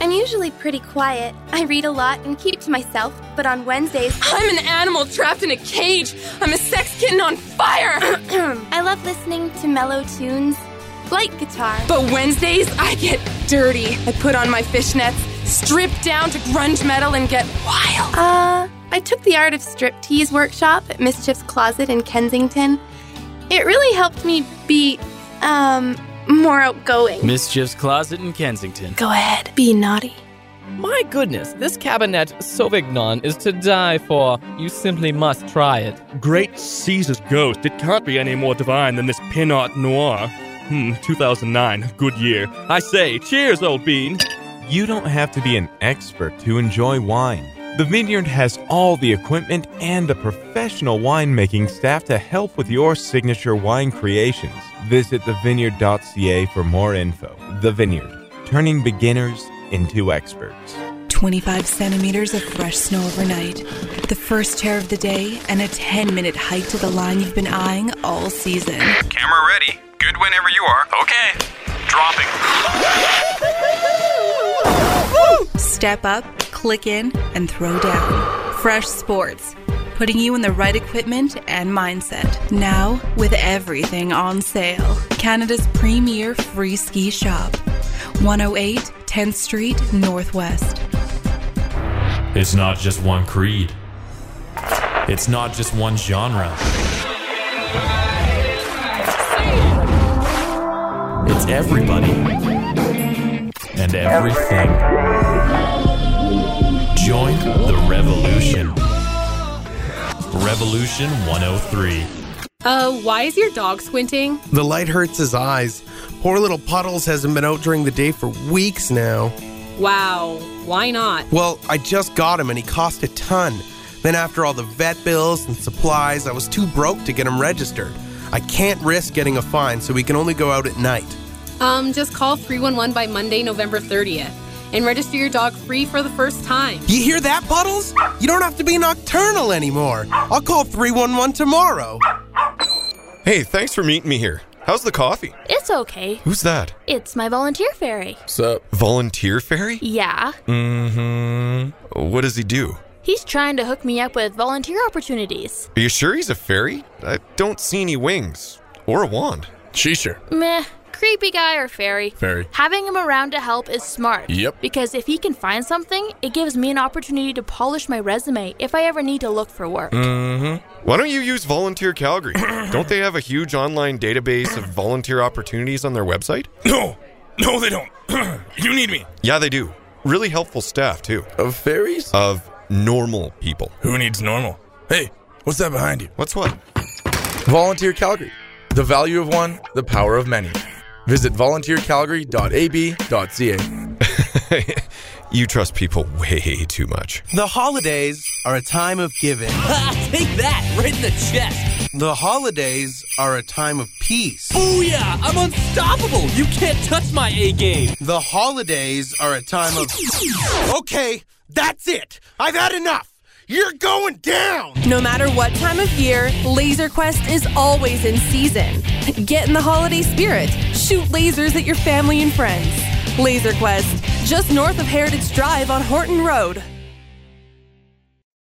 I'm usually pretty quiet. I read a lot and keep to myself, but on Wednesdays... I'm an animal trapped in a cage. I'm a sex kitten on fire. I love listening to mellow tunes, like guitar. But Wednesdays, I get dirty. I put on my fishnets, strip down to grunge metal, and get wild. I took the Art of Striptease workshop at Mischief's Closet in Kensington. It really helped me be, more outgoing. Mischief's Closet in Kensington. Go ahead, be naughty. My goodness, this Cabernet Sauvignon is to die for. You simply must try it. Great Caesar's ghost, it can't be any more divine than this Pinot Noir. 2009, good year. I say, cheers, old bean. You don't have to be an expert to enjoy wine. The Vineyard has all the equipment and a professional winemaking staff to help with your signature wine creations. Visit thevineyard.ca for more info. The Vineyard, turning beginners into experts. 25 centimeters of fresh snow overnight, the first tear of the day, and a 10-minute hike to the line you've been eyeing all season. Camera ready. Good whenever you are. Okay. Dropping. Step up, click in, and throw down. Fresh Sports, putting you in the right equipment and mindset. Now, with everything on sale. Canada's premier free ski shop. 108 10th Street, Northwest. It's not just one creed. It's not just one genre. It's everybody and everything. Join the revolution. Revolution 103. Why is your dog squinting? The light hurts his eyes. Poor little Puddles hasn't been out during the day for weeks now. Wow, why not? Well, I just got him and he cost a ton. Then after all the vet bills and supplies, I was too broke to get him registered. I can't risk getting a fine, so we can only go out at night. Just call 311 by Monday, November 30th. And register your dog free for the first time. You hear that, Puddles? You don't have to be nocturnal anymore. I'll call 311 tomorrow. Hey, thanks for meeting me here. How's the coffee? It's okay. Who's that? It's my volunteer fairy. Sup? Volunteer fairy? Yeah. What does he do? He's trying to hook me up with volunteer opportunities. Are you sure he's a fairy? I don't see any wings. Or a wand. She's sure. Meh. Creepy guy or fairy. Fairy. Having him around to help is smart. Yep. Because if he can find something, it gives me an opportunity to polish my resume if I ever need to look for work. Why don't you use Volunteer Calgary? Don't they have a huge online database of volunteer opportunities on their website? No, they don't. You need me. Yeah, they do. Really helpful staff, too. Of fairies? Of normal people. Who needs normal? Hey, what's that behind you? What's what? Volunteer Calgary. The value of one, the power of many. Visit volunteercalgary.ab.ca. You trust people way too much. The holidays are a time of giving. Take that, right in the chest. The holidays are a time of peace. Booyah! I'm unstoppable! You can't touch my A game! The holidays are a time of... Okay, that's it! I've had enough! You're going down! No matter what time of year, Laser Quest is always in season. Get in the holiday spirit. Shoot lasers at your family and friends. Laser Quest, just north of Heritage Drive on Horton Road.